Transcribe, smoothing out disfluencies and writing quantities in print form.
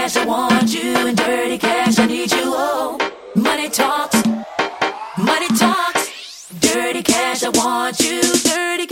cash, I want you, and dirty cash, I need you. Oh, money talks, dirty cash, I want you, dirty